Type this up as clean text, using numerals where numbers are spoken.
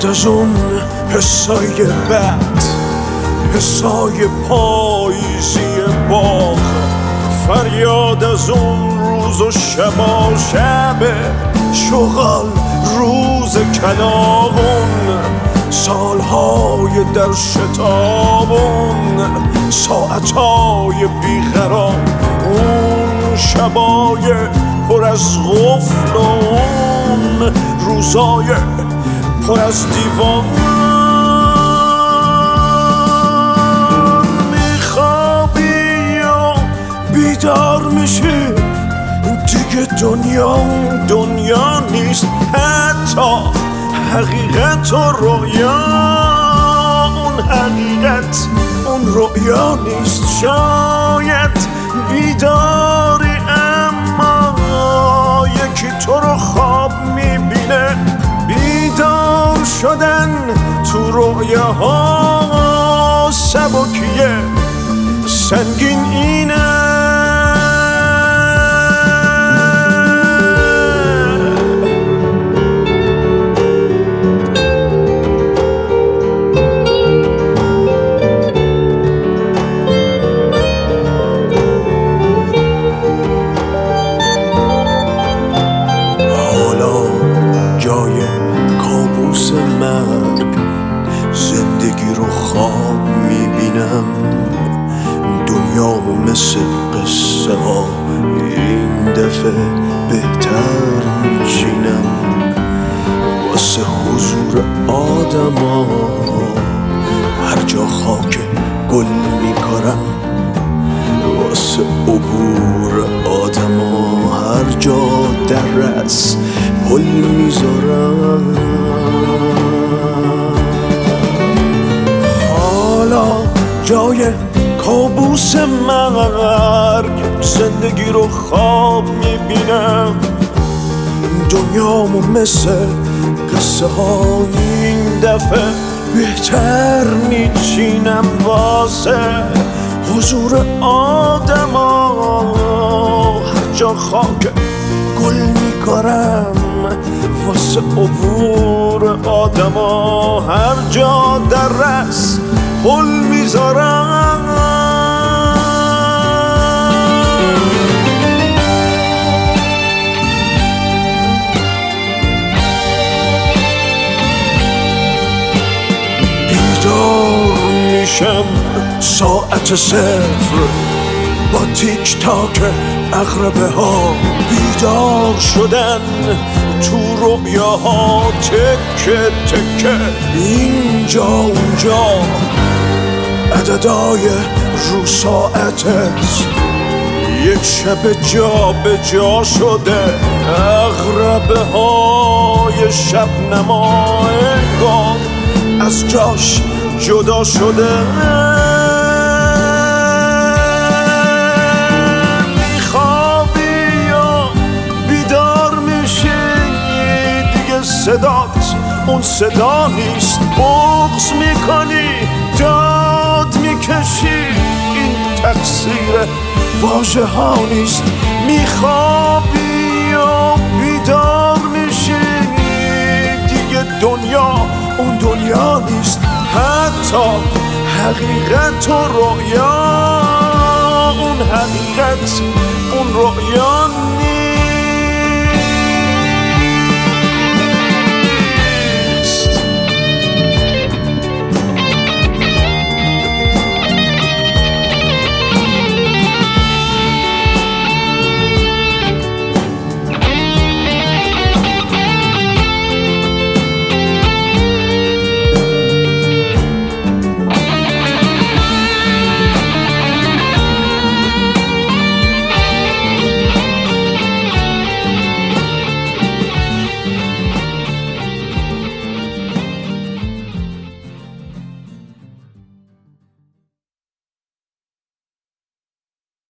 بعد از اون حسای بد، حسای پاییزی باغ، فریاد از اون روز و شبا شب شغال، روز کلاغون، سالهای در شتابون، ساعتهای بیقرار، اون شبای پر از غفل و اون روزای پر از دیوان. میخوابی یا بیدار میشی، دیگه دنیا نیست، حتی حقیقت و رؤیا. اون حقیقت اون رؤیا نیست، شاید بیداری اما یکی تو رو خواب میبینه. بیدار شدن تو رؤیاها سبکیه، سنگین اینه. زندگی رو خواب میبینم، دنیامو مثل قصه ها این دفعه بهتر میچینم. واسه حضور آدم ها هر جا خاک گل میکارم، واسه عبور آدم ها هر جا درس پل میذارم. جای کابوس مرگ زندگی رو خواب میبینم، دنیامو مثل قصه ها این دفعه بهتر میچینم. واسه حضور آدم ها هر جا خاک گل میکارم، واسه عبور آدم ها هر جا درس پل میذارم. بیدار میشم ساعت صفر با تیک تاک عقربه ها، بیدار شدن تو رؤیاها تکه تکه، اینجا اونجا عددای رو ساعتت یک شب جا به جا شده، عقربه های شب نما انگار از جاش جدا شده. میخوابی یا بیدار میشی، دیگه صدات اون صدا نیست، بغض میکنی داد میکشی، این تقصیر واژه ها نیست. میخوابی یا بیدار میشی، دیگه دنیا اون دنیا نیست، حتی حقیقت و رؤیا اون حقیقت اون رؤیا نیست.